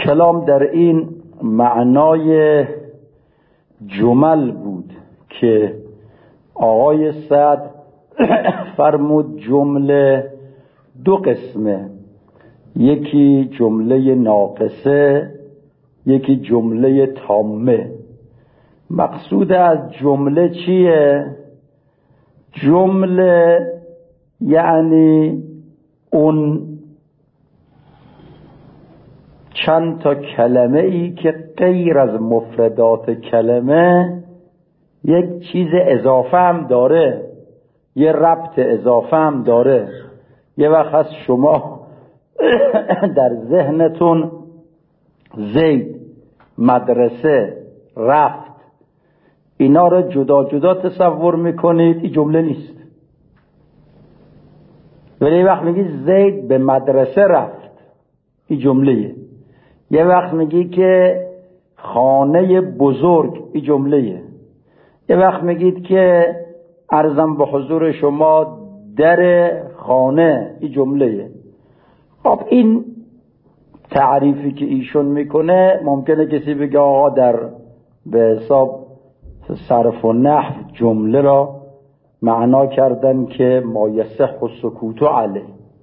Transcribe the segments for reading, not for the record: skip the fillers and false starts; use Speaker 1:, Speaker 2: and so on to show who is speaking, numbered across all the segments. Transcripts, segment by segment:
Speaker 1: کلام در این معنای جمل بود که آقای سعد فرمود جمله دو قسمه، یکی جمله ناقصه، یکی جمله تامه. مقصود از جمله چیه؟ جمله یعنی اون چند تا کلمه ای که غیر از مفردات کلمه یک چیز اضافه هم داره، یه ربط اضافه هم داره. یه وقت هست شما در ذهنتون زید، مدرسه، رفت، اینا رو جدا جدا تصور میکنید، این جمله نیست. ولی یه وقت میگی زید به مدرسه رفت، این جمله‌ایه. یه وقت میگی که خانه بزرگ، این جمله‌ایه. یه وقت میگید که عرضم به حضور شما در خانه، این جمله‌ایه. خب این تعریفی که ایشون میکنه ممکنه کسی بگه آقا در به حساب صرف و نحو جمله را معنا کردن که ما یصح السکوت علیه.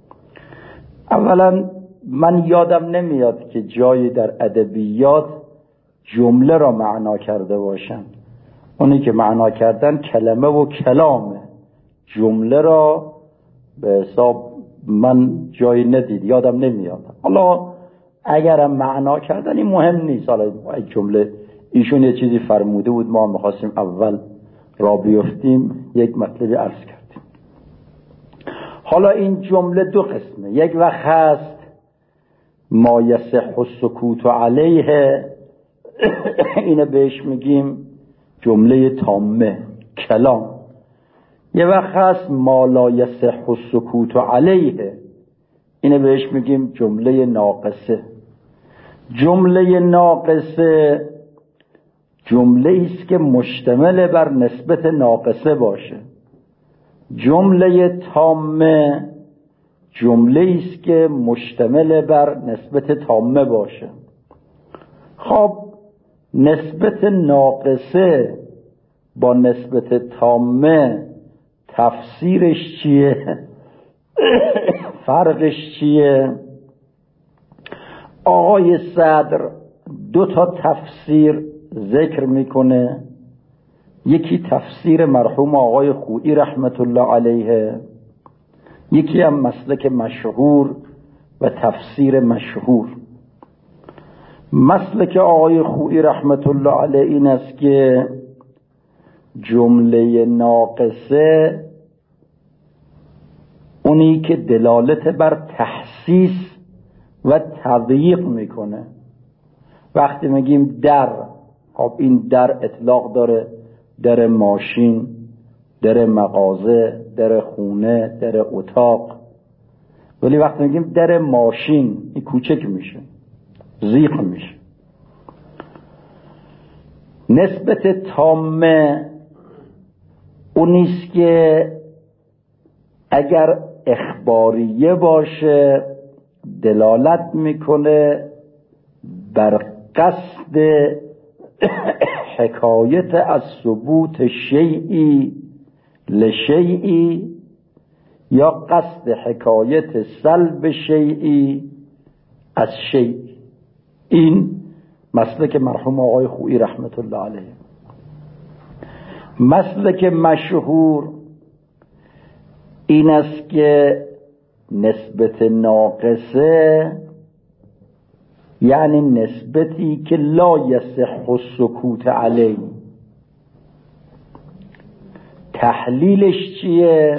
Speaker 1: اولا من یادم نمیاد که جایی در ادبیات جمله را معنا کرده باشن. اونی که معنا کردن کلمه و کلامه. جمله را به حساب من جایی ندید، یادم نمیاد. حالا اگرم معنا کردن این مهم نیست. حالا این جمله ایشون یه چیزی فرموده بود، ما میخواستیم اول را بیفتیم، یک مطلبی عرض کردیم. حالا این جمله دو قسمه. یک وقت هست ما یصح السکوت علیه، اینه بهش میگیم جمله تامه، کلام. یه وقت هست ما لا یصح السکوت علیه، اینه بهش میگیم جمله ناقصه. جمله ناقصه جمله است که مشتمل بر نسبت ناقصه باشه. جمله تامه جمله است که مشتمل بر نسبت تامه باشه. خب نسبت ناقصه با نسبت تامه تفسیرش چیه؟ فرقش چیه؟ آقای صدر دو تا تفسیر ذکر میکنه. یکی تفسیر مرحوم آقای خویی رحمت الله علیه، یکی هم مسلک مشهور و تفسیر مشهور. مسلک آقای خویی رحمت الله علیه این است که جمله ناقصه اونی که دلالت بر تحسیس و تضییق میکنه. وقتی میگیم در، خب این در اطلاق داره در ماشین، در مغازه، در خونه، در اتاق. ولی وقتی میگیم در ماشین، این کوچک میشه، ضیق میشه. نسبت تامه اونیست که اگر اخباریه باشه دلالت میکنه بر قصد حکایت از ثبوت شیئی لشیئی یا قصد حکایت سلب شیئی از شیء. این مسلک مرحوم آقای خویی رحمت الله علیه. مسلک مشهور این است که نسبت ناقصه یعنی نسبتی که لا یصح السکوت علیه. تحلیلش چیه؟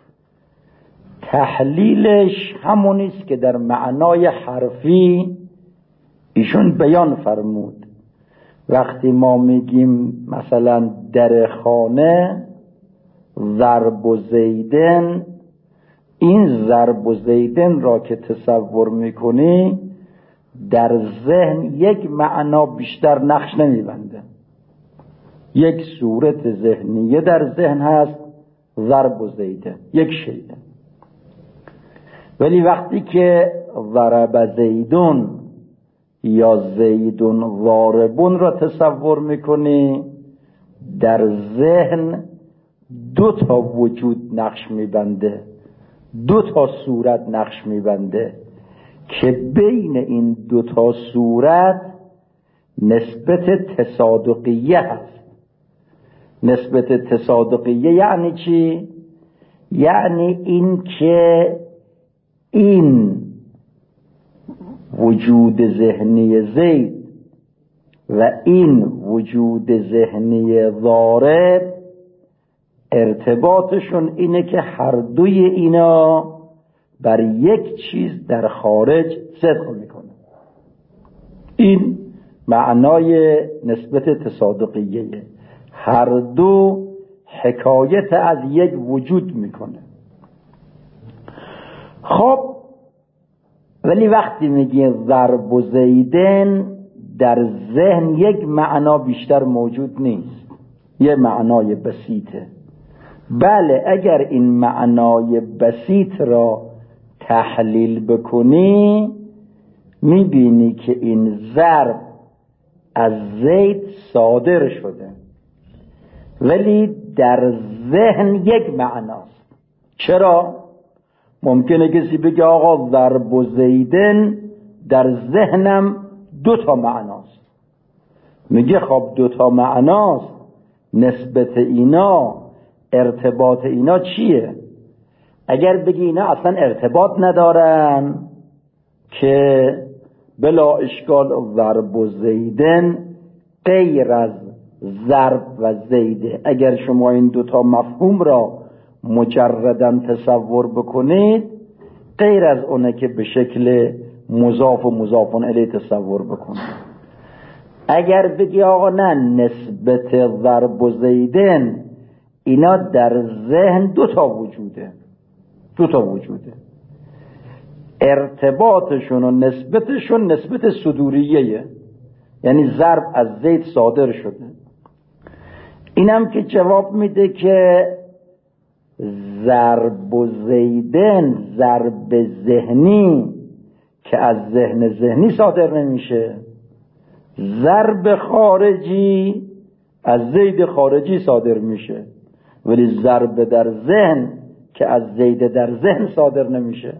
Speaker 1: تحلیلش همونیست که در معنای حرفی ایشون بیان فرمود. وقتی ما میگیم مثلا در خانه ضرب و زیدن، این ضرب و زیدن را که تصور میکنی در ذهن یک معنا بیشتر نقش نمیبنده. یک صورت ذهنیه در ذهن هست ضرب و زیدن، یک شیء. ولی وقتی که ضرب زیدون یا زیدون ضاربون را تصور میکنی، در ذهن دو تا وجود نقش میبنده، دو تا صورت نقش میبنده که بین این دو تا صورت نسبت تصادقیه هست. نسبت تصادقیه یعنی چی؟ یعنی این که این وجود ذهنی زید و این وجود ذهنی ضارب ارتباطشون اینه که هر دوی اینا بر یک چیز در خارج صدق میکنه. این معنای نسبت تصادقیه، هر دو حکایت از یک وجود میکنه. خب ولی وقتی میگه ضرب و زیدن در ذهن یک معنا بیشتر موجود نیست، یه معنای بسیطه. بله اگر این معنای بسیط را تحلیل بکنی میبینی که این ضرب از زید صادر شده ولی در ذهن یک معناست. چرا؟ ممکنه کسی بگه آقا ضرب و زیدن در ذهنم دو تا معناست. میگه خب دو تا معناست، نسبت اینا ارتباط اینا چیه؟ اگر بگی اینا اصلا ارتباط ندارن که بلا اشکال ضرب و زیدن غیر از ضرب و زیده. اگر شما این دوتا مفهوم را مجرداً تصور بکنید غیر از اونه که به شکل مضاف و مضاف الیه تصور بکنید. اگر بگی آقا نه نسبت ضرب و زیدن اینا در ذهن دو تا وجوده، ارتباطشون و نسبتشون نسبت صدوریه، یعنی ضرب از زید صادر شده. اینم که جواب میده که ضرب و زیدن ضرب ذهنی که از ذهن ذهنی صادر نمیشه، ضرب خارجی از زید خارجی صادر میشه، ولی ضرب در ذهن که از زید در ذهن صادر نمیشه.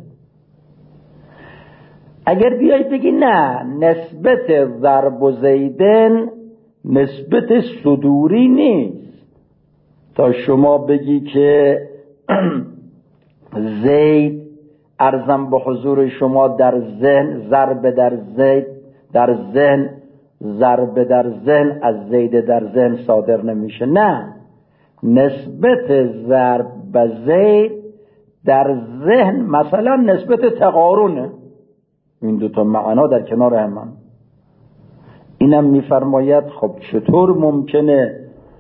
Speaker 1: اگر بیایی بگی نه نسبت ضرب و زیدن نسبت صدوری نیست، تا شما بگی که زید ارزم به حضور شما در ذهن ضرب در زید در ذهن ضرب در ذهن از زید در ذهن صادر نمیشه. نه، نسبت ضرب به زید در ذهن مثلا نسبت تقارنه. این دوتا معنا در کنار هم. اینم میفرماید خب چطور ممکنه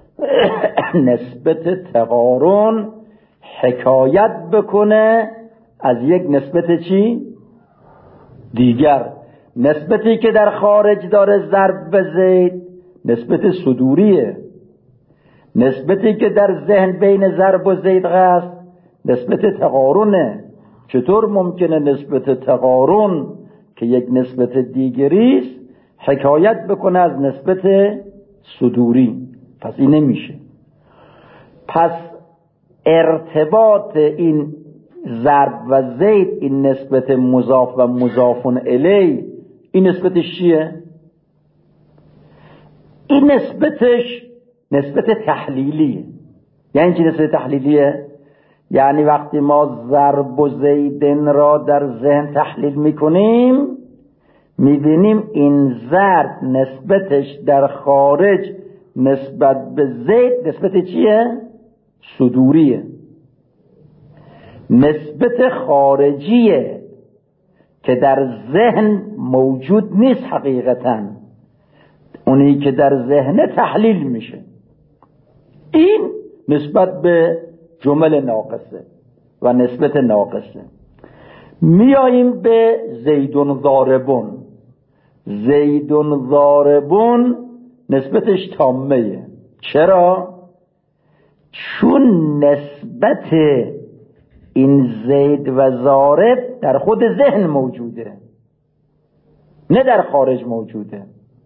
Speaker 1: نسبت تقارن حکایت بکنه از یک نسبت چی؟ دیگر. نسبتی که در خارج داره ضرب به زید نسبت صدوریه، نسبتی که در ذهن بین ضرب و زید هست نسبت تقارنه. چطور ممکنه نسبت تقارن که یک نسبت دیگریست حکایت بکنه از نسبت صدوری؟ پس این نمیشه. پس ارتباط این ضرب و زید، این نسبت مضاف و مضاف الیه، این نسبتش چیه؟ این نسبتش نسبت تحلیلیه. یعنی چی نسبت تحلیلیه؟ یعنی وقتی ما ضرب و زیدن را در ذهن تحلیل میکنیم میبینیم این ضرب نسبتش در خارج نسبت به زید نسبت چیه؟ صدوریه، نسبت خارجیه که در ذهن موجود نیست. حقیقتا اونی که در ذهن تحلیل میشه. این نسبت به جمل ناقصه و نسبت ناقصه. میاییم به زیدون ضاربون. زیدون ضاربون نسبتش تامه. چرا؟ چون نسبت این زید و ضارب در خود ذهن موجوده. نه در خارج موجوده.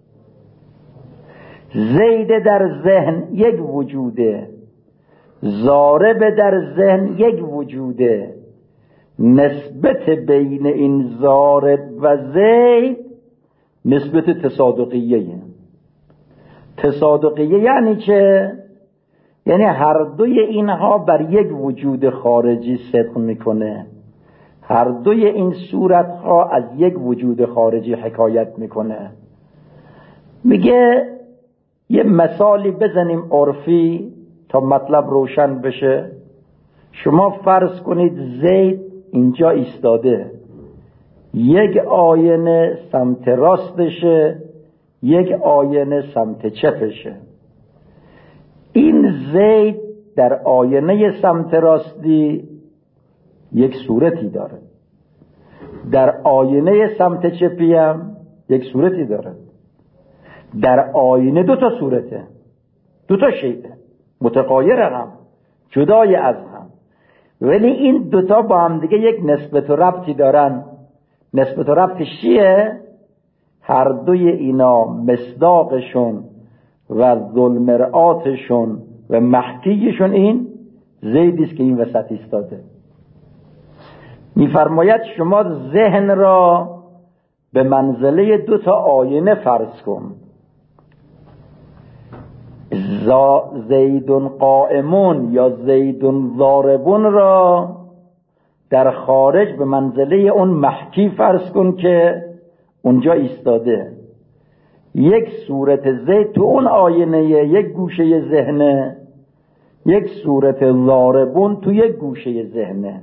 Speaker 1: زید در ذهن یک وجوده، ضارب در ذهن یک وجوده. نسبت بین این ضارب و زید نسبت تصادقیه. تصادقیه یعنی چه؟ یعنی هر دوی اینها بر یک وجود خارجی صدق میکنه، هر دوی این صورتها از یک وجود خارجی حکایت میکنه. میگه یه مثالی بزنیم عرفی تا مطلب روشن بشه. شما فرض کنید زید اینجا ایستاده، یک آینه سمت راستشه، یک آینه سمت چپشه. این زید در آینه سمت راستی یک صورتی داره، در آینه سمت چپی هم یک صورتی داره. در آینه دو تا صورته، دو تا شیء متغایر هم، جدای از هم، ولی این دوتا با هم دیگه یک نسبت و ربطی دارن. نسبت و ربطش چیه؟ هر دوی اینا مصداقشون و ذوالمرآتشون و محکیشون این زیدیست که این وسط ایستاده. میفرماید شما ذهن را به منزله دو تا آینه فرض کن. زیدون قائمون یا زیدون ضاربون را در خارج به منزله اون محکی فرض کن که اونجا ایستاده. یک صورت زید تو اون آینه یک گوشه ذهنه، یک صورت ضاربون تو یک گوشه ذهنه.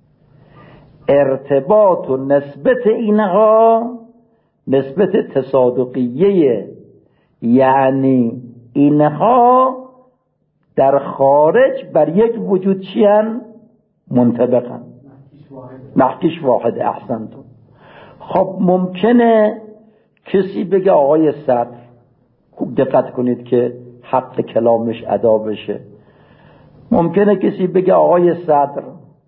Speaker 1: ارتباط و نسبت اینها نسبت تصادقیه، یعنی اینها در خارج بر یک وجود چیان؟ منطبقن، محکیش واحد. احسنتون. خب ممکنه کسی بگه آقای صدر، خوب دقت کنید که حق کلامش ادا بشه، ممکنه کسی بگه آقای صدر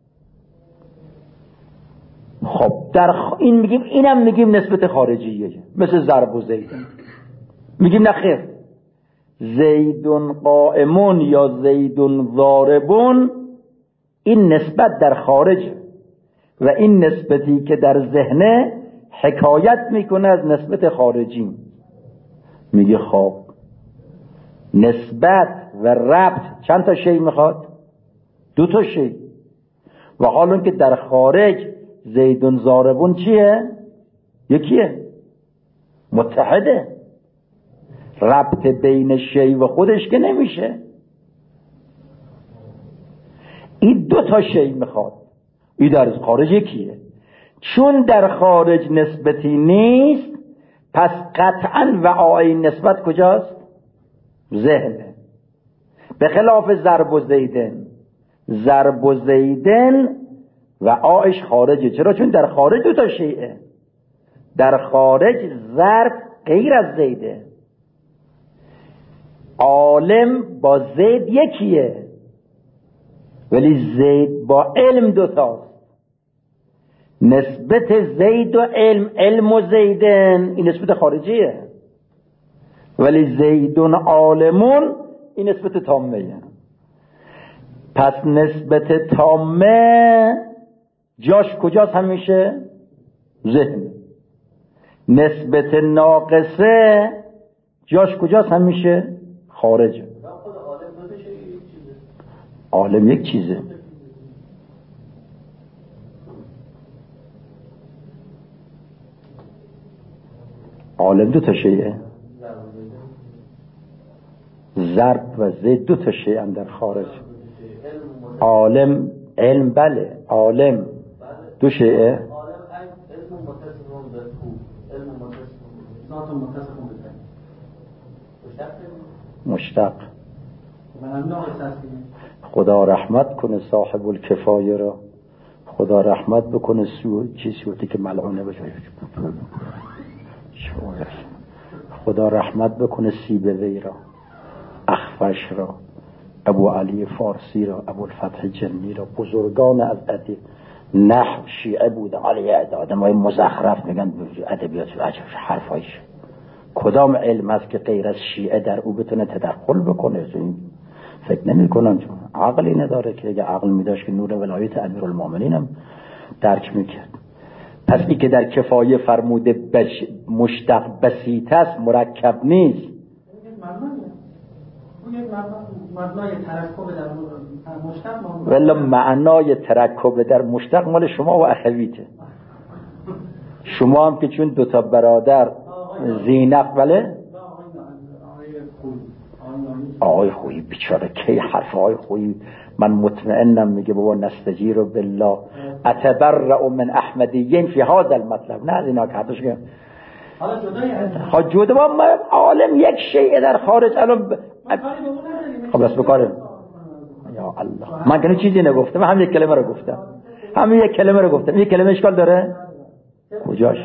Speaker 1: خب در این میگیم، اینم میگیم نسبت خارجیه مثل ضرب و زیدون. میگیم نه خیر، زیدون قائمون یا زیدون ضاربون این نسبت در خارجه و این نسبتی که در ذهنه حکایت میکنه از نسبت خارجی. میگه خب نسبت و ربط چند تا شی میخواد؟ دو تا شی. و حالا که در خارج زیدون ضاربون چیه؟ یکیه، متحده. ربط بین شی و خودش که نمیشه، این دو تا شی میخواد. این در خارج یکیه. چون در خارج نسبتی نیست، پس قطعاً وعای نسبت کجاست؟ ذهنه. به خلاف ضرب و زیدن، ضرب و زیدن وعایش خارجه. چرا؟ چون در خارج دو تا شیئه. در خارج ضرب غیر از زیده. عالم با زید یکیه، ولی زید با علم دوتاست. نسبت زید و علم، علم و زیدن این نسبت خارجیه، ولی زیدون عالمون این نسبت تامه. پس نسبت تامه جاش کجاست؟ همیشه ذهن. نسبت ناقصه جاش کجاست؟ همیشه خارجه. عالم یک چیزه. عالم دو تا شیئه. ضرب و زید دو تا شیئن در خارج. عالم علم، بله عالم دو شیئه. مشتق. خدا رحمت کنه صاحب الکفایه را، خدا رحمت بکنه چیزی که ملعونه بشه، خدا رحمت بکنه سیبوی را، اخفش را، ابو علی فارسی را، ابو الفتح جنی را، بزرگان از ادیب. نحو شیعه بوده، حالا یه آدمای مزخرف میگن ادبیات حرفایش. کدام علم است که غیر از شیعه در او بتونه تدخل بکنه؟ فکر نمی کنن، چون عقلی نداره که اگه عقل میداشت که نور ولایت امیرالمومنین هم درک میکرد. پس این که در کفایه فرموده مشتق بسیط است مرکب نیست.
Speaker 2: معنای ترکب در مشتق
Speaker 1: ولی معنای ترکب در مشتق مال شما و اخویته. شما هم که چون دوتا برادر زینق بله آقای خویی بیچاره کی حرف آقای خویی من مطمئنم میگه بابا نستجیر بالله اتبرأ من احمدیین فی هذا المطلب. نه از اینا که حدش گم حالا جدا با عالم یک شیء در خارج الان خب بس بکاره. یا الله من کنه چیزی نگفتم، من هم یک کلمه رو گفتم، همین یک کلمه رو گفتم. یک کلمه اشکال داره کجاش؟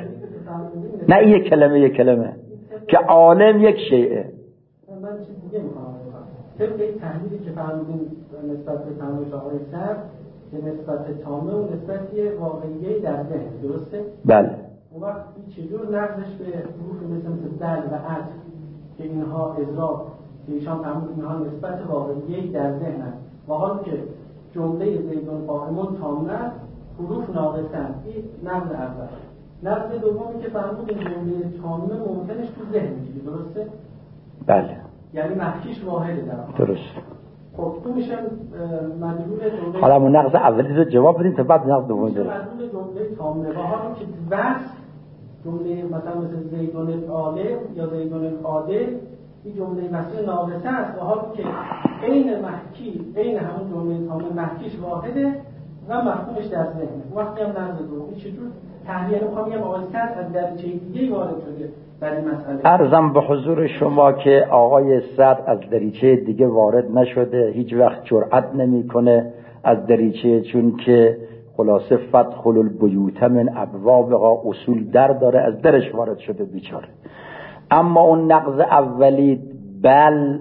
Speaker 1: نه این یک کلمه که عالم یک شیء.
Speaker 2: من چیز دیگه میخوام طبق این تحلیلی که فرمودین نسبت به فرمایش آقای سر که نسبت تامه و نسبتی واقعیه در ذهن، درسته؟
Speaker 1: بله.
Speaker 2: اون وقت چجور نقضش به حروف مثل دل و عطف که اینها اضراب که ایشان فرمود اینها نسبت واقعیه در ذهن هست و حال که جمله زیدون قائمون تامه حروف ناقصن. این نقض اول. نقض دومی که فرمود این جمله تامه ممکنش تو ذهن میگیری، درسته؟
Speaker 1: بله.
Speaker 2: یعنی محکیش واحده در
Speaker 1: درست.
Speaker 2: خب تو میشن مدلول جمله.
Speaker 1: حالا من نقض اولی رو جواب بدیم تا بعد نقض دومی داره.
Speaker 2: مدلول جمله تامه و حالا که وصف جمله مثلا مثل زیدون العالم یا زیدون العادل این جمله وصف ناقصه است و حالا که عین محکی عین همون جمله تامه محکیش واحده و مفهومش در ذهنه. وقتی هم نقض دومی چجور تحلیل میخوام بگم آقای صد از دریچه دیگه وارد شده در این مسئله.
Speaker 1: عرضم به حضور شما که آقای صد از دریچه دیگه وارد نشده، هیچ وقت جرأت نمیکنه از دریچه، چون که خلاصه فدخل البیوت من ابوابها اصول در داره، از درش وارد شده بیچاره. اما اون نقض اولی بل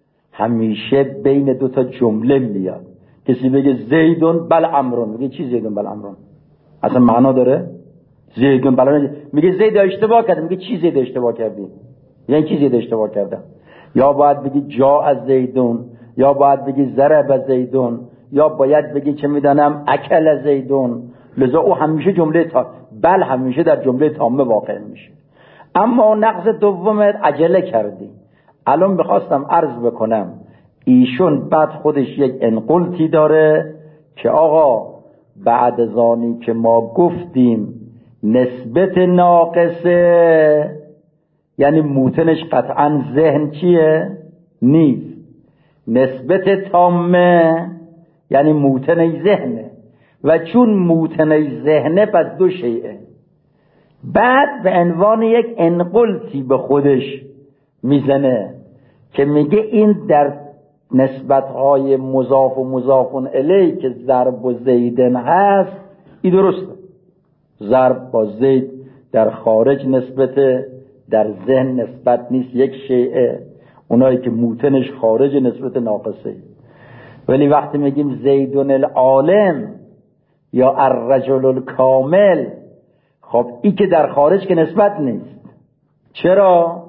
Speaker 1: همیشه بین دوتا جمله میاد. کسی بگه زیدون بل عمرون، میگه چی زیدون بل عمرون؟ اصلا معنا داره؟ زیدون بل عمرون میگه زید اشتباه کرد، میگه چی زید اشتباه کردی؟ یعنی چی زید اشتباه کردم؟ یا باید بگی جا از زیدون، یا باید بگی ضرب زیدون، یا باید بگی چه میدانم اکل زیدون. لذا او همیشه جمله بل همیشه در جمله تامه واقع میشه. اما نقض دوم عجله کردی. الان بخواستم عرض بکنم ایشون بعد خودش یک انقلتی داره که آقا بعد زانی که ما گفتیم نسبت ناقصه یعنی موتنش قطعا ذهن چیه؟ نیست. نسبت تامه یعنی موتن ذهنه و چون موتن ذهنه پس دو شیئه. بعد به عنوان یک انقلتی به خودش میزنه که میگه این در نسبتهای مضاف و مضافون الیه که ضرب و زیدن هست این درسته. ضرب با زید در خارج نسبت، در ذهن نسبت نیست، یک شیعه. اونایی که موتنش خارج نسبت ناقصه. ولی وقتی میگیم زیدون العالم یا الرجل الکامل، خب این که در خارج که نسبت نیست. چرا؟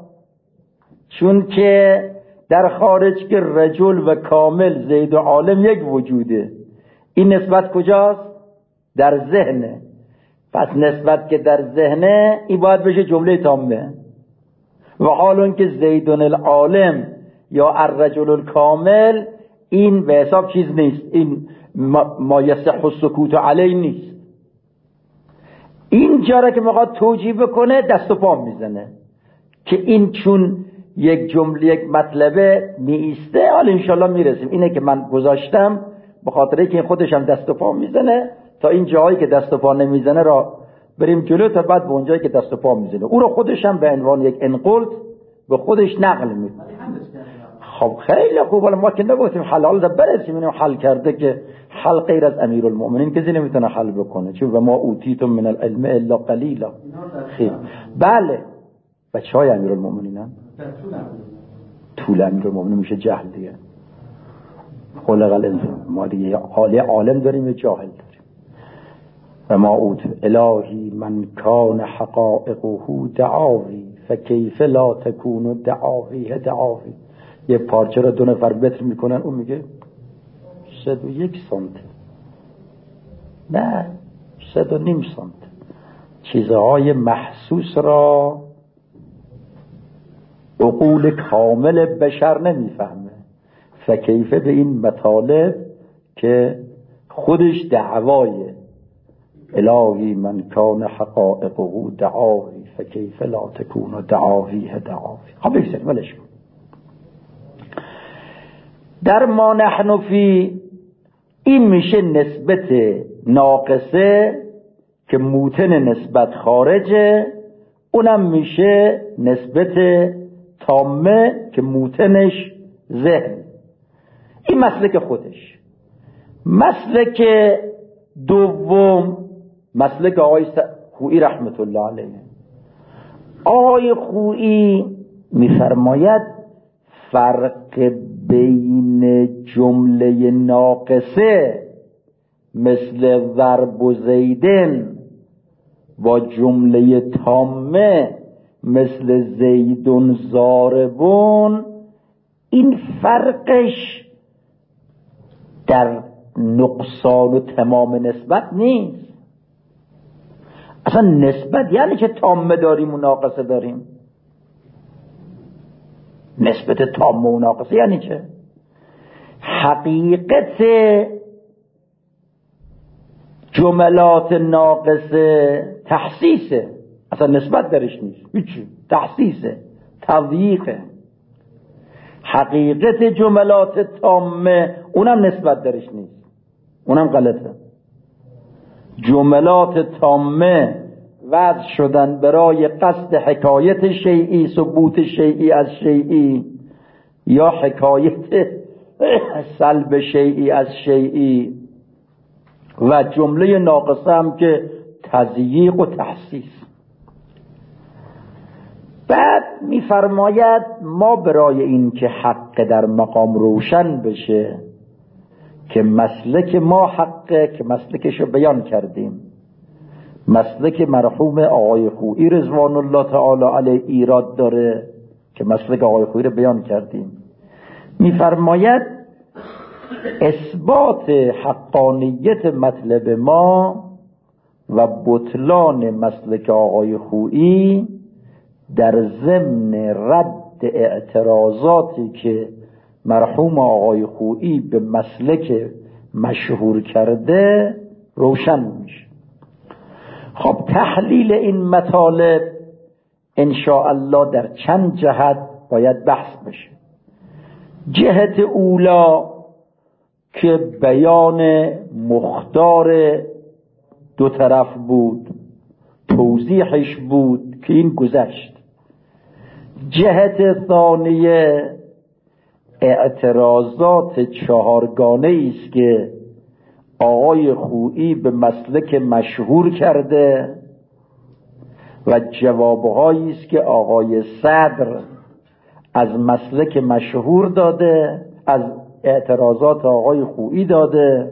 Speaker 1: چون که در خارج که رجل و کامل زید و عالم یک وجوده. این نسبت کجاست؟ در ذهنه. پس نسبت که در ذهنه این باید بشه جمله تامه. و حال اون که زیدون العالم یا الرجل الکامل این به حساب چیز نیست، این ما یصح السکوت علی نیست. این جاره که میخواد توجیه بکنه دست و پا میزنه که این چون یک جمله یک مطلبه میسته. حالا انشالله میرسیم. اینه که من گذاشتم به خاطره که این خودش هم دست و پا میزنه تا این جایی که دست و پا نمیزنه را بریم جلو تا بعد به اون جایی که دست و پا میزنه او رو خودش هم به عنوان یک انقلت به خودش نقل میکنه. خب خیلی خوب. ولی ما که نگفتیم حلال ده برسیم اینو حل کرده که حل غیر از امیرالمؤمنین کسی نمیتونه حل بکنه، چون و ما اوتیتم من العلم الا قلیلا. خیلی بله. بچهای امیرالمؤمنین هم طول امیرالمؤمنین میشه جهل دیگه. خلق الانسان. ما دیگه حالی عالم داریم یا جاهل داریم. و ما اوت الهی من کان حقائقه دعاوی فکیف لا تکون دعاوی. یه پارچه را 2 نفر بتر میکنن، اون میگه 101 سانت، نه 1.5 سانت. چیزهای محسوس را عقول کامل بشر نمیفهمه، فکیفه به این مطالب که خودش دعوایه. الهی من کان حقائقه دعاوی فکیف لا تکون دعاوی. خب بگذاریم ولش کن. در ما نحن فی این میشه نسبت ناقصه که موتن نسبت خارجه، اونم میشه نسبت تامه که موتنش ذهن. این مسلک خودش. مسلک دوم مسلک آقای خویی رحمت الله علیه. آقای خویی میفرماید فرق بین جمله ناقصه مثل ضرب و زیدن و جمله تامه مثل زیدون ضاربون، این فرقش در نقصان و تمام نسبت نیست. اصلا نسبت یعنی که تامه داریم و ناقصه داریم. نسبت تامه و ناقصه یعنی چه؟ حقیقت جملات ناقصه تحسیسه، اصلا نسبت درش نیست، هیچی، تحسیسه، تضییقه. حقیقت جملات تامه اونم نسبت درش نیست، اونم غلطه. جملات تامه وضع شدن برای قصد حکایت شیئی، ثبوت شیئی از شیئی، یا حکایت سلب شیئی از شیئی، و جمله ناقصه هم که تضییق و تحسیس. بعد میفرماید ما برای این که حق در مقام روشن بشه که مسلک ما حقه، که مسلکشو بیان کردیم، مسلک مرحوم آقای خویی رضوان الله تعالی علیه ایراد داره که مسلک آقای خویی رو بیان کردیم. میفرماید اثبات حقانیت مطلب ما و بطلان مسلک آقای خویی در ضمن رد اعتراضاتی که مرحوم آقای خویی به مسلک مشهور کرده روشن میشه. خب تحلیل این مطالب ان شاء الله در چند جهت باید بحث بشه. جهت اولا که بیان مختار 2 طرف بود، توضیحش بود که این گذشت. جهت ثانیه اعتراضات 4گانه است که آقای خویی به مسلک مشهور کرده و جوابهایی است که آقای صدر از مسلک مشهور داده، از اعتراضات آقای خویی داده.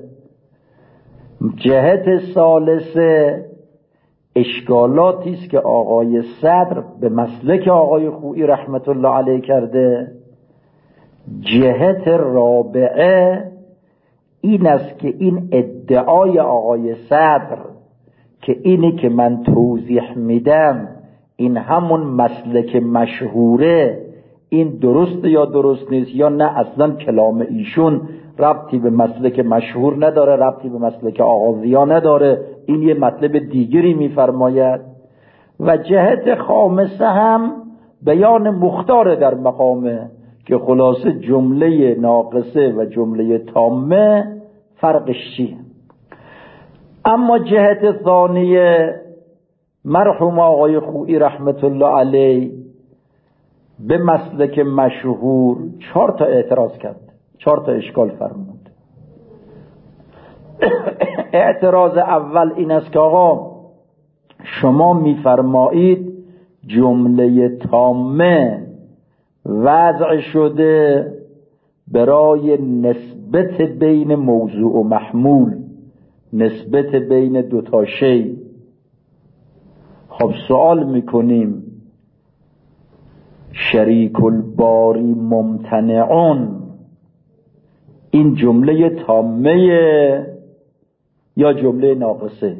Speaker 1: جهت ثالثه اشکالاتی است که آقای صدر به مسلک آقای خویی رحمت الله علیه کرده. جهت رابعه این است که این ادعای آقای صدر که اینی که من توضیح میدم این همون مسلک مشهوره، این درسته یا درست نیست، یا نه اصلا کلام ایشون ربطی به مسلک مشهور نداره، ربطی به مسلک آغازیا نداره، این یه مطلب دیگری میفرماید. و جهت خامسه هم بیان مختار در مقامه که خلاصه جمله ناقصه و جمله تامه فرقش چیه. اما جهت ثانیه مرحوم آقای خویی رحمت الله علیه به مسلک مشهور 4 تا اعتراض کرد، 4 تا اشکال فرمود. اعتراض اول این است که آقا شما میفرمایید جمله تامه وضع شده برای نسبت بین موضوع و محمول، نسبت بین دوتا شی. خب سوال میکنیم شریک الباری ممتنعون این جمله تامه یا جمله ناقصه؟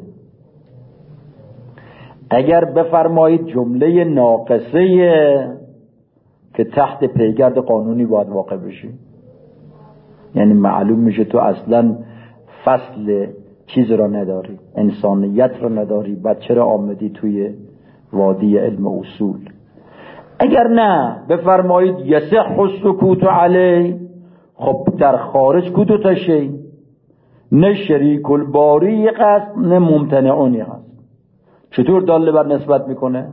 Speaker 1: اگر بفرمایید جمله ناقصه که تحت پیگرد قانونی باید واقع بشی، یعنی معلوم میشه تو اصلا فصل چیز را نداری، انسانیت را نداری، بعد چرا آمدی توی وادی علم اصول؟ اگر نه بفرمایید یصح السکوت علی، خب در خارج کدو تا شی، نه شریک الباری هست نه ممتنعونی هست. چطور داله بر نسبت میکنه؟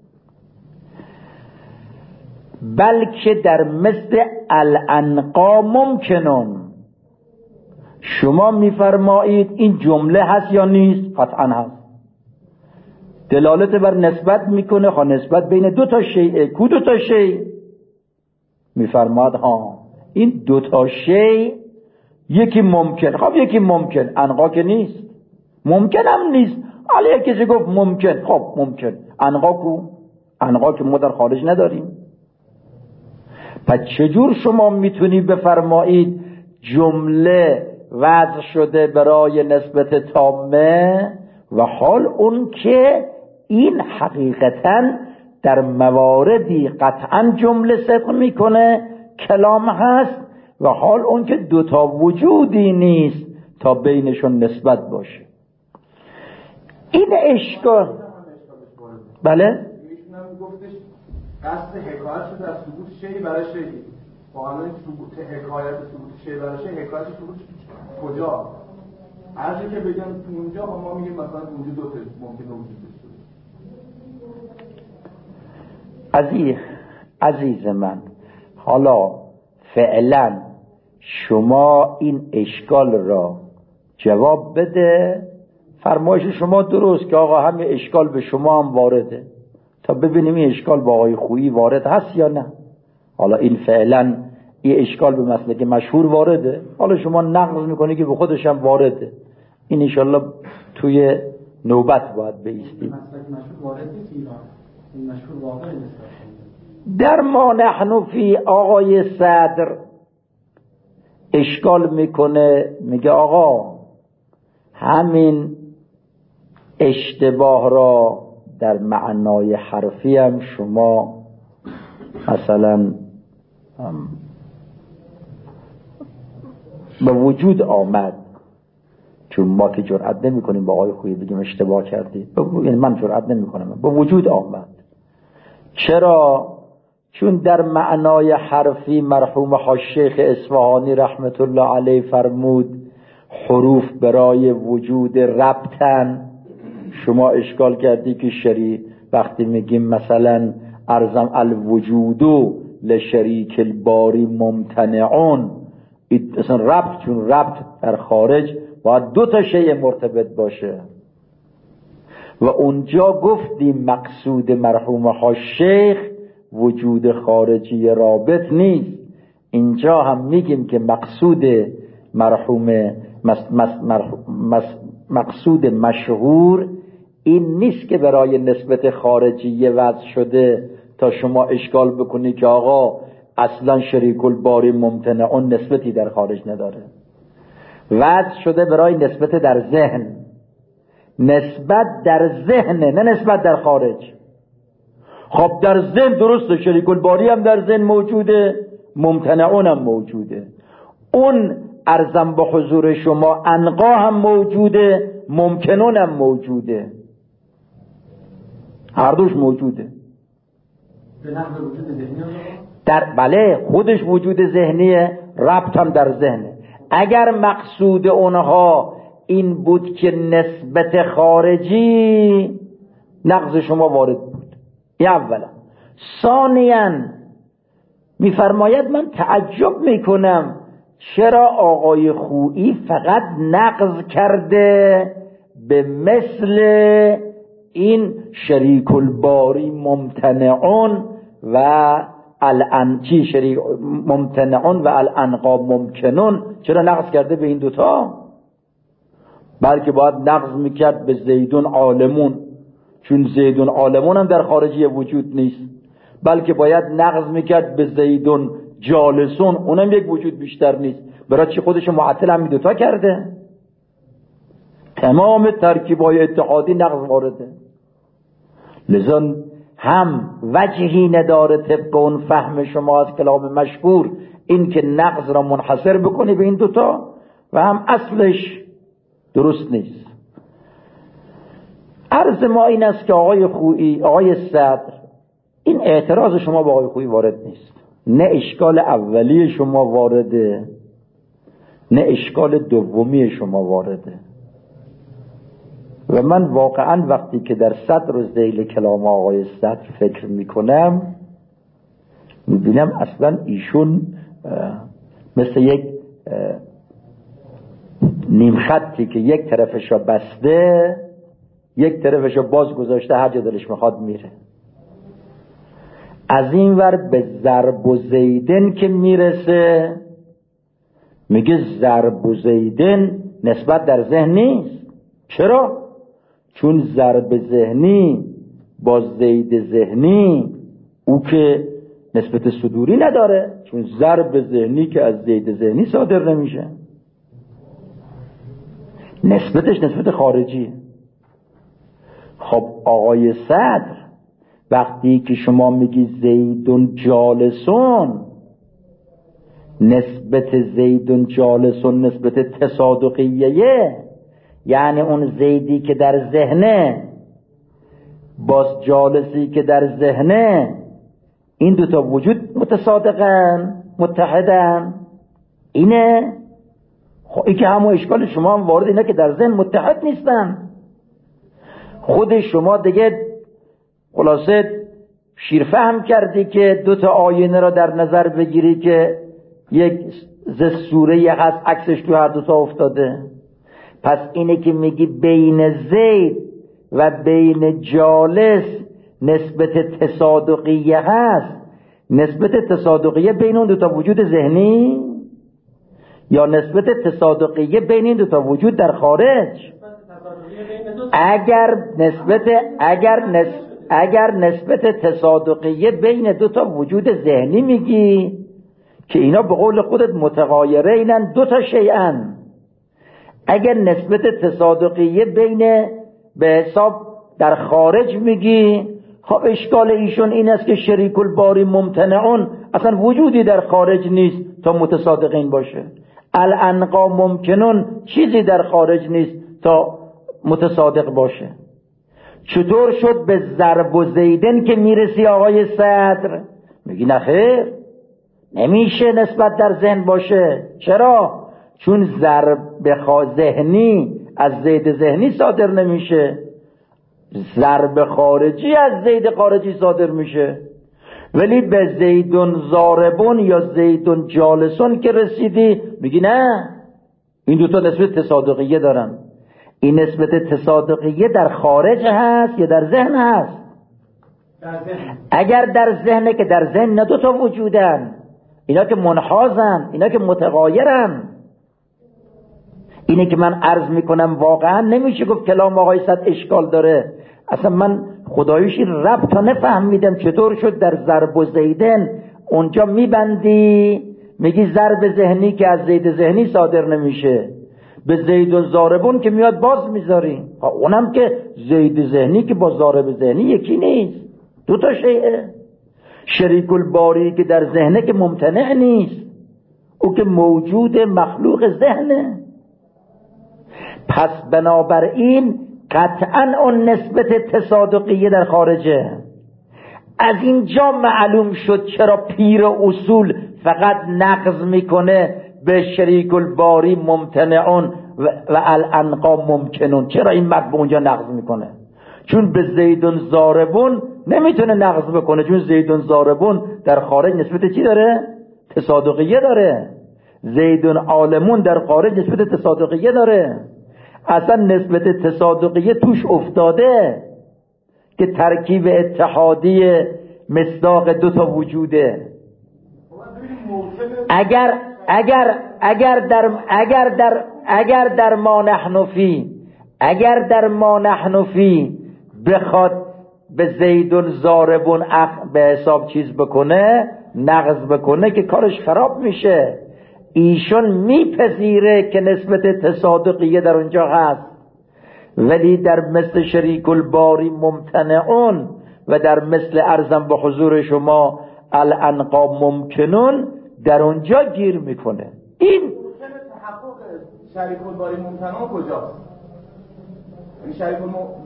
Speaker 1: بلکه در مثل الانقا ممکنون. شما میفرمایید این جمله هست یا نیست؟ قطعا هست. دلالت بر نسبت میکنه، خب نسبت بین دو تا شیء. کو دو تا شیء؟ میفرماد ها این دو تا شیء یکی ممکن. خب یکی ممکن، انقا که نیست، ممکن هم نیست. حالا کسی گفت ممکن، خب ممکن. انقا کو؟ انقا که ما در خارج نداریم. پس چجور شما میتونی بفرمایید جمله وضع شده برای نسبت تامه و حال اون که این حقیقتا در مواردی قطعا جمله صدق میکنه، کلام هست، و حال اون که دوتا وجودی نیست تا بینشون نسبت باشه. این اشکال بله؟
Speaker 3: ایشون هم گفتش قصد حکایت شده از ثبوت شیء برای شیء. واقعا ثبوت حکایت ثبوت شیء برای شیء، حکایت ثبوت کجا؟ هر که بگم تو اونجا ما میگیم مثلا اونجا دو تا ممکنه وجود داشته.
Speaker 1: عزیز من، حالا فعلا شما این اشکال را جواب بده. فرمایش شما درست که آقا همین اشکال به شما هم وارده، تا ببینیم این اشکال با آقای خویی وارد هست یا نه. حالا این فعلا این اشکال به مسلک مشهور وارده، حالا شما نقض میکنی که به خودش هم وارده. این انشالله توی نوبت باید بایستیم.
Speaker 2: مسلک مشهور وارد نیست ایران، این مشهور واقع نیست.
Speaker 1: در ما نحن فی آقای صدر اشکال میکنه، میگه آقا همین اشتباه را در معنای حرفی هم شما مثلا به وجود آمد، چون ما که جرئت نمی کنیم با آقای خویی بگیم اشتباه کردی، یعنی من جرئت نمی کنم، به وجود آمد. چرا؟ چون در معنای حرفی مرحوم شیخ اصفهانی رحمت الله علیه فرمود حروف برای وجود ربطن. شما اشکال کردی که وقتی میگیم مثلا ارزم الوجودو لشریک الباری ممتنعون، اصلا ربط، چون ربط در خارج باید دو تا شیء مرتبط باشه و اونجا گفتیم مقصود مرحوم شیخ وجود خارجی رابط نیست. اینجا هم میگیم که مقصود مرحوم مقصود مشهور این نیست که برای نسبت خارجی وضع شده تا شما اشکال بکنی که آقا اصلا شریک الباری ممتنعون نسبتی در خارج نداره. وضع شده برای نسبت در ذهن، نسبت در ذهنه، نه نسبت در خارج. خب در ذهن درسته، شریک الباری هم در ذهن موجوده، ممتنعون هم موجوده. اون ارزم به حضور شما انقا هم موجوده، ممکنون هم موجوده، هر دوش موجوده.
Speaker 2: به نحو وجود ذهنی
Speaker 1: بله خودش وجود ذهنیه، ربط هم در ذهنه. اگر مقصود اونها این بود که نسبت خارجی، نقض شما وارد بود. اولا. ثانیاً میفرماید من تعجب میکنم چرا آقای خویی فقط نقض کرده به مثل این شریک الباری ممتنعون و ممتنعون و الانقا ممکنون، چرا نقض کرده به این دوتا؟ بلکه باید نقض میکرد به زیدون عالمون، چون زیدون عالمون هم در خارجی وجود نیست، بلکه باید نقض میکرد به زیدون جالسون، اونم یک وجود بیشتر نیست. برای چی خودش معطل هم دوتا کرده؟ تمام ترکیبای اتحادی نقض وارده. لذا هم وجهی نداره طبق اون فهم شما از کلام مشهور این که نقض را منحصر بکنی به این دوتا، و هم اصلش درست نیست. عرض ما این است که آقای خویی، آقای صدر، این اعتراض شما با آقای خویی وارد نیست، نه اشکال اولی شما وارده نه اشکال دومی شما وارده. و من واقعا وقتی که در صدر و ذیل کلام آقای صدر فکر میکنم میبینم اصلا ایشون مثل یک نیم خطی که یک طرفشو بسته یک طرفشو باز گذاشته، هر جا دلش میخواد میره. از این ور به ضرب و زیدن که میرسه میگه ضرب و زیدن نسبت در ذهن نیست. چرا؟ چون ضرب ذهنی با زید ذهنی او که نسبت صدوری نداره، چون ضرب ذهنی که از زید ذهنی صادر نمیشه، نسبتش نسبت خارجی. خب آقای صدر وقتی که شما میگی زیدون جالسون، نسبت زیدون جالسون نسبت تصادقیه، یعنی اون زیدی که در ذهنه باز جالسی که در ذهنه، این دوتا وجود متصادقن متحدن. اینه خب این که همون اشکال شما هم وارد اینه که در ذهن متحد نیستن. خود شما دیگه خلاصه شیرفهم کردی که دوتا آینه را در نظر بگیری که یک سوره هست عکسش تو هر دوتا افتاده. پس اینه که میگی بین زید و بین جالس نسبت تصادقیه هست، نسبت تصادقیه بین اون دوتا وجود ذهنی یا نسبت تصادقیه بین این دوتا وجود در خارج؟ اگر نسبت تصادقیه بین دوتا وجود ذهنی میگی که اینا به قول خودت متغایره، اینن دوتا شیئن. اگر نسبت تصادقیه بین به حساب در خارج میگی، خب اشکال ایشون این است که شریک الباری ممتنعون، اصلا وجودی در خارج نیست تا متصادقین باشه. الانقا ممکنون، چیزی در خارج نیست تا متصادق باشه. چطور شد به ضرب و زیدن که میرسی آقای صدر؟ میگی نخیر، نمیشه نسبت در ذهن باشه. چرا؟ چون ضرب ذهنی از زید ذهنی صادر نمیشه، ضرب خارجی از زید خارجی صادر میشه. ولی به زیدون ضاربون یا زیدون جالسون که رسیدی میگی نه، این دوتا نسبت تصادقیه دارن. این نسبت تصادقیه در خارج هست یا در ذهن هست؟
Speaker 2: در ذهن.
Speaker 1: اگر در ذهنه که در ذهن نه دوتا وجودن، اینا که منحازن، اینا که متغایرن. اینه که من عرض میکنم واقعا نمیشه گفت کلام آقای صد اشکال داره. اصلا من خداییشی ربط تا نفهمیدم چطور شد در ضرب و زیدن اونجا میبندی میگی ضرب ذهنی که از زید ذهنی صادر نمیشه، به زید و ضاربون که میاد باز میذاری. اونم که زید ذهنی که با ضارب ذهنی یکی نیست، دو تا شیئه. شریک الباری که در ذهنه که ممتنع نیست، او که موجود مخلوق ذهنه. پس بنابراین قطعا اون نسبت تصادقیه در خارجه. از اینجا معلوم شد چرا پیر اصول فقط نقض میکنه به شریک الباری ممتنعون و الانقا ممکنون. چرا این مطبوع اونجا نقض میکنه؟ چون به زیدون ضاربون نمیتونه نقض بکنه، چون زیدون ضاربون در خارج نسبت چی داره؟ تصادقیه داره. زیدون عالمون در خارج نسبت تصادقیه داره. اصلا نسبت تصادقیه توش افتاده که ترکیب اتحادی مصداق دو تا وجوده. اگر در ما نحن فی اگر در ما نحن فی بخواد به زیدون ضاربون به حساب چیز بکنه، نقض بکنه، که کارش خراب میشه. ایشون میپذیره که نسبت تصادقیه در اونجا هست، ولی در مثل شریک الباری ممتنعون و در مثل ارزم به حضور شما الانقا ممکنون در اونجا گیر میکنه. این
Speaker 3: تحقق شریک الباری ممتنع کجاست؟ شریک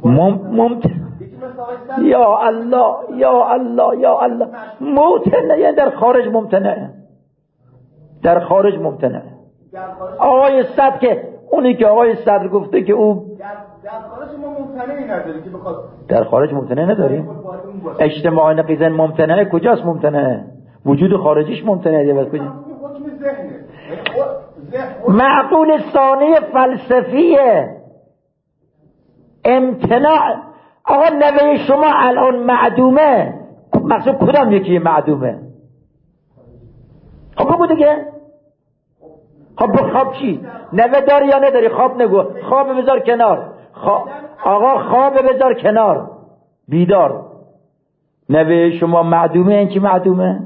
Speaker 1: یا الله یا الله یا الله، ممتنع یعنی در خارج ممتنعه، در خارج ممتنعه. آقای صدر که اونی که آقای صدر گفته که او
Speaker 3: در خارج ما ممتنعی نداری که بخواد،
Speaker 1: در خارج ممتنع نداریم. اجتماع نقیزن ممتنعه کجاست؟ ممتنعه وجود خارجیش ممتنعه دیگه. بس کجا؟
Speaker 3: حکم ذهنه.
Speaker 1: معقول ثانی فلسفیه. امتناع آقا نوه شما الان معدومه، مقصود کدام یکی معدومه؟ خب بگو دیگه. خب خواب چی؟ نوه داری یا نداری؟ خواب نگو، خواب بذار کنار. آقا خواب بذار کنار، بیدار. نوه شما معدومه، این چی معدومه؟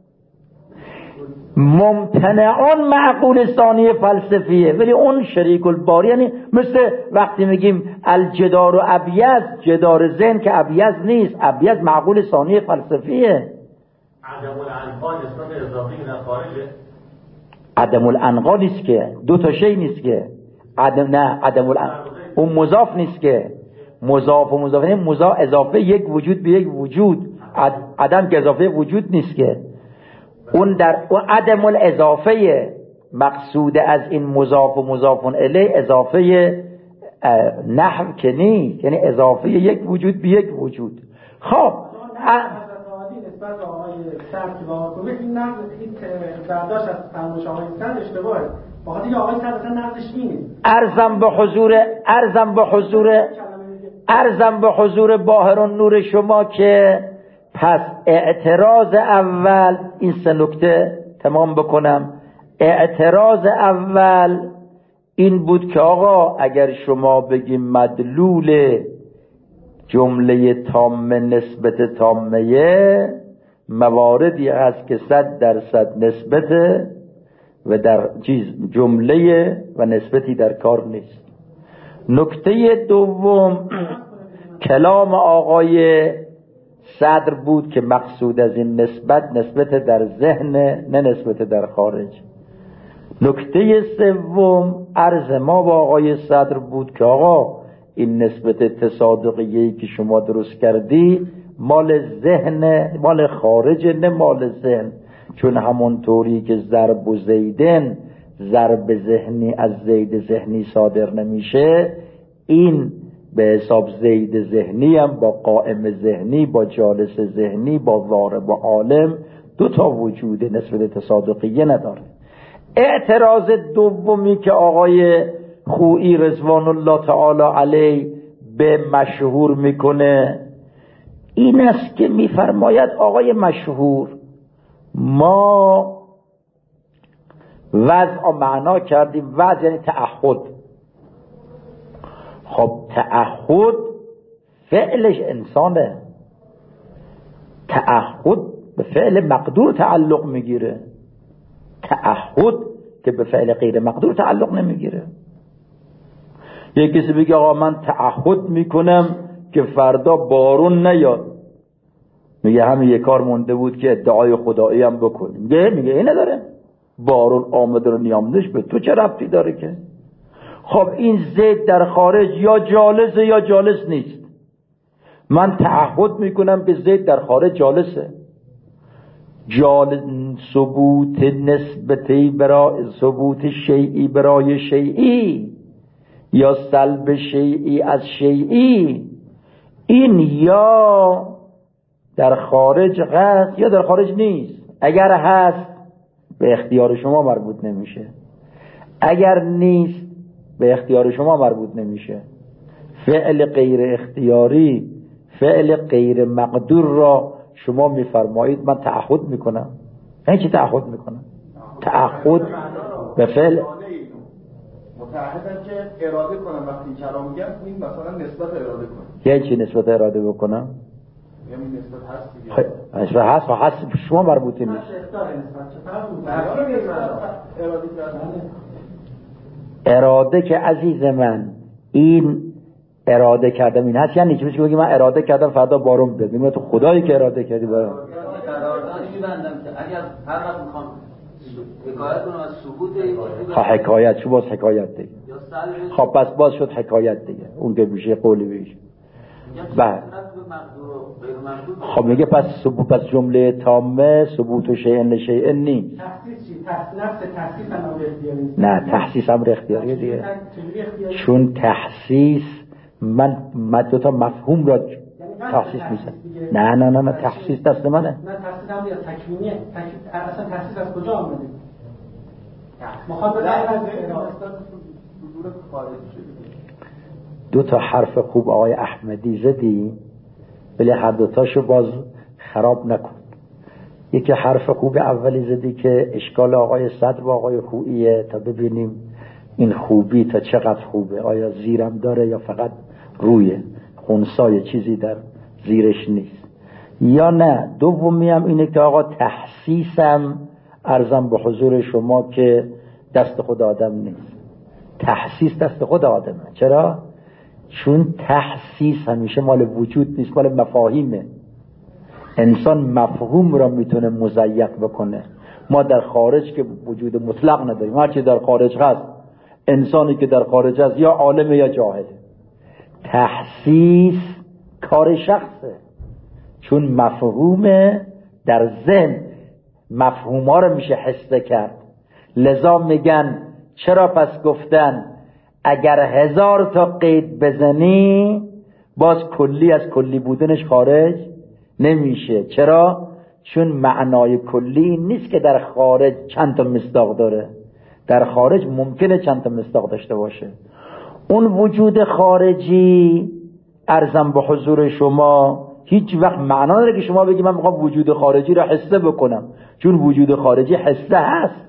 Speaker 1: ممتنعان معقول ثانی فلسفیه، ولی اون شریک الباری یعنی مثل وقتی میگیم الجدار و ابیض، جدار ذهن که ابیض نیست، ابیض معقول ثانی فلسفیه.
Speaker 4: عدم الانقا نسبت اضافی در خارجه.
Speaker 1: عدم الانقا نیست که، دو تا شی نیست که. عدم الانقا اون مضاف نیست که. مضاف و مضاف یعنی مضاف اضافه یک وجود به یک وجود، عدم که اضافه وجود نیست که. اون در اون عدم الاضافه مقصود از این مضاف و مضاف الیه اضافه نحو که نیست، یعنی اضافه یک وجود به یک وجود. خب
Speaker 2: نسبت به آقای سرد که واقعه این نقض این برداشت از فرمایش آقای سرد اشتباهه. واقعا دیگه آقای سرد اصلا نقضش این نیست.
Speaker 1: ارزم به حضور باهر النور شما که پس اعتراض اول، این سه نکته تمام بکنم. اعتراض اول این بود که آقا اگر شما بگیم مدلول جمله تامه نسبت تامه، مواردی هست که 100% نسبته و در جمله و نسبتی در کار نیست. نکته دوم کلام آقای صدر بود که مقصود از این نسبت در ذهن، نه نسبت در خارج. نکته سوم عرض ما با آقای صدر بود که آقا این نسبت تصادقیه‌ای که شما درست کردی مال ذهن، مال خارج، نه مال ذهن. چون همونطوری که ضرب و زیدن ضرب ذهنی از زید ذهنی صادر نمیشه، این به حساب زید ذهنی هم با قائم ذهنی، با جالس ذهنی، با ضارب و عالم دو تا وجود نسبت تصادقیه نداره. اعتراض دومی که آقای خویی رضوان الله تعالی علیه به مشهور میکنه این است که میفرماید آقای مشهور ما وضع معنا کردیم. وضع یعنی تعهد. خب تعهد فعلش انسانه، تعهد به فعل مقدور تعلق میگیره، تعهد که به فعل غیر مقدور تعلق نمیگیره. یک کسی بگه آقا من تعهد میکنم که فردا بارون نیاد، میگه همین یک کار مونده بود که ادعای خدایی هم بکنیم. میگه این نداره، بارون آمده رو نیامدش به تو چه ربطی داره که؟ خب این زید در خارج یا جالسه یا جالس نیست. من تعهد میکنم که زید در خارج جالسه. ثبوت نسبتی برای ثبوت شیعی برای شیعی یا سلب شیعی از شیعی، این یا در خارج هست یا در خارج نیست. اگر هست به اختیار شما مربوط نمیشه، اگر نیست به اختیار شما مربوط نمیشه. فعل غیر اختیاری، فعل غیر مقدور را شما میفرمایید من تعهد میکنم. این چی تعهد میکنم؟ تعهد به فعل
Speaker 3: متعهدن که اراده کنن وقتی این کلام میگن این مثلا نسبت اراده کنن.
Speaker 1: یعنی چی نسبت اراده بکنم؟
Speaker 3: یعنی نسبت هست دیگه.
Speaker 1: نسبت هست و هست شما مربوطی نیست. اراده که عزیز من این اراده کردم این هست، یعنی چی؟ بگی من اراده کردم فردا بارون بیاد، میگم تو خدایی که اراده کردی بارون.
Speaker 5: قراردادی می‌بندم که اگر هر وقت می‌خوام حکایت کنم از ثبوت
Speaker 1: حکایت شو باز حکایت دیگه. خب بس باز شد حکایت دیگه، اون که میشه قولی بهش. بعد خب میگه پس جمله تامه ثبوت و شیء شیء نیست.
Speaker 2: تخصیص چی؟ نفس تخصیص هم اختیاری نیست.
Speaker 1: نه تخصیص هم اختیاریه دیگه. چون تخصیص من دو تا مفهوم را تخصیص میشه. نه تخصیص دست منه.
Speaker 2: نه تخصیص هم دیگه تکوینیه. اصلا تخصیص از کجا آمده؟ مخاطب
Speaker 1: دو تا حرف خوب آقای احمدی زدی، ولی هر دوتاشو باز خراب نکن. یکی حرف خوب اولی زدی که اشکال آقای صدر و آقای خوییه، تا ببینیم این خوبی تا چقدر خوبه، آیا زیرم داره یا فقط رویه خونسای چیزی در زیرش نیست یا نه. دومی هم اینه که آقا تحسیسم عرضم به حضور شما که دست خود آدم نیست. تحسیس دست خود آدمه. چرا؟ چون تحسیس همیشه مال وجود نیست، مال مفاهیمه. انسان مفهوم را میتونه مضیق بکنه. ما در خارج که وجود مطلق نداریم، هر چی در خارج هست، انسانی که در خارج هست یا عالم یا جاهله. تحسیس کار شخصه، چون مفهومه در ذهن، مفهوما رو میشه حس کرد. لذا میگن چرا پس گفتن اگر 1000 تا قید بزنی باز کلی از کلی بودنش خارج نمیشه. چرا؟ چون معنای کلی نیست که در خارج چند تا مصداق داره. در خارج ممکنه چند تا مصداق داشته باشه. اون وجود خارجی عرضم به حضور شما هیچ وقت معنا نداره که شما بگی من میخوام وجود خارجی را حسه بکنم، چون وجود خارجی حسه هست.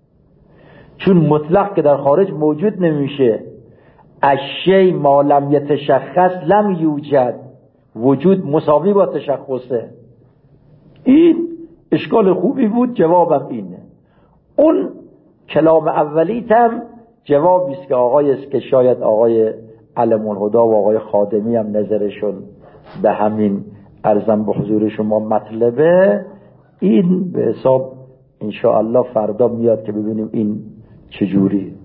Speaker 1: چون مطلق که در خارج موجود نمیشه. الشیء ما لم یتشخص لم یوجد. وجود مساوی با تشخصه. این اشکال خوبی بود، جوابم اینه. اون کلام اولیتم جوابی است که آقای است که شاید آقای علم الهدی و آقای خادمی هم نظرشون به همین عرضم به حضور شما مطلبه. این به حساب انشاءالله فردا میاد که ببینیم این چجوری